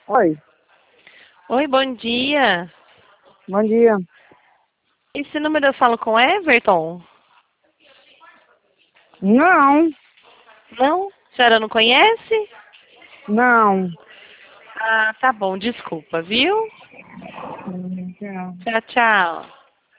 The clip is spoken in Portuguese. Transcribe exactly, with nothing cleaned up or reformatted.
Oi, Oi, bom dia. bom dia. Esse número eu falo com Everton? Não, Não? A senhora não conhece? não. Ah, tá bom, desculpa, viu? Hum, Não. Tchau, tchau.